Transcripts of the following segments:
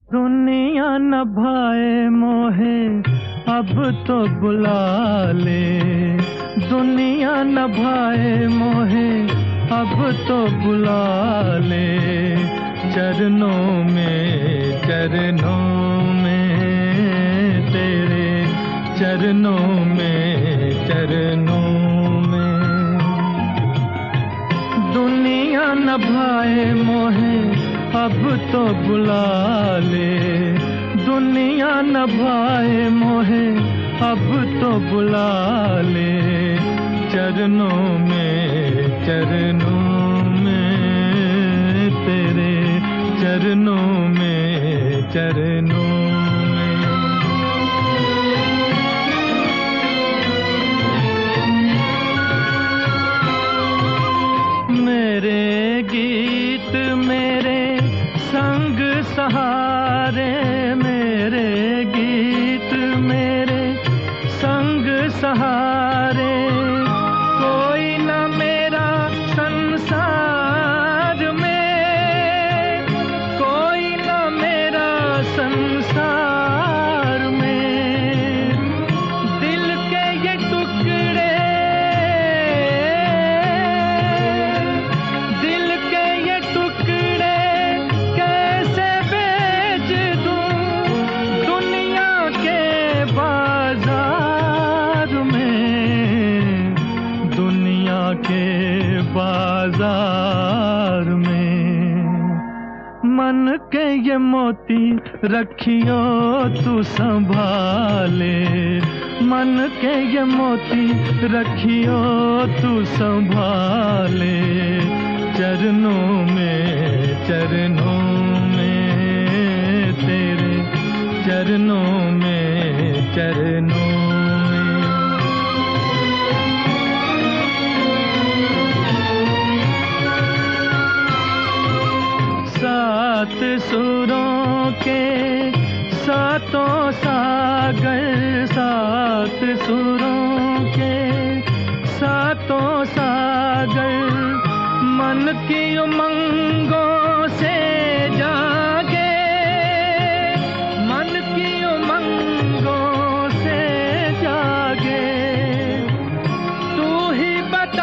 दुनिया न भाए मोहे अब तो बुला ले, दुनिया न भाए मोहे अब तो बुला ले। चरणों में तेरे, चरणों में दुनिया न भाए मोहे अब तो बुला ले, दुनिया न भाए मोहे अब तो बुला ले। चरणों में तेरे, चरणों में मेरे गीत मेरे संग सहारे, मेरे गीत मेरे संग सहारे। कोई न मेरा संसार में, कोई न मेरा संसार में। दिल के ये टुकड़े, दिल के ये टुकड़े कैसे बेच दूं दुनिया के बाजार में, दुनिया के बाजार में। मन के ये मोती रखियो तू संभाले, मन के ये मोती रखियो तू संभाले। चरणों में तेरे, चरणों में सात सुरों के सातों सागर, सात सुरों के सातों सागर। मन की उमंगों से जागे, मन की उमंगों से जागे। तू ही बता,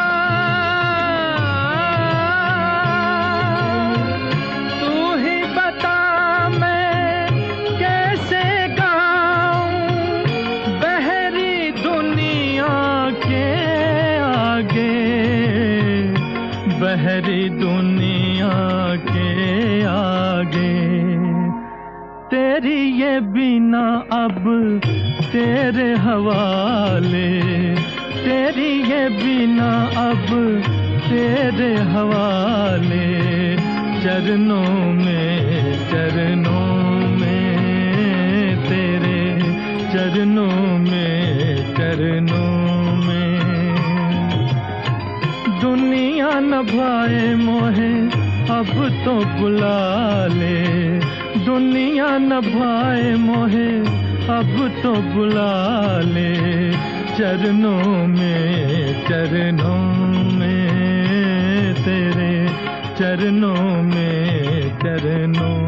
बहरी दुनिया के आगे। तेरी ये बिना अब तेरे हवाले, तेरी ये बिना अब तेरे हवाले। चरणों में तेरे, चरणों में दुनिया न भाए मोहे अब तो बुला ले, दुनिया न भाए मोहे अब तो बुला ले। चरणों में तेरे, चरणों में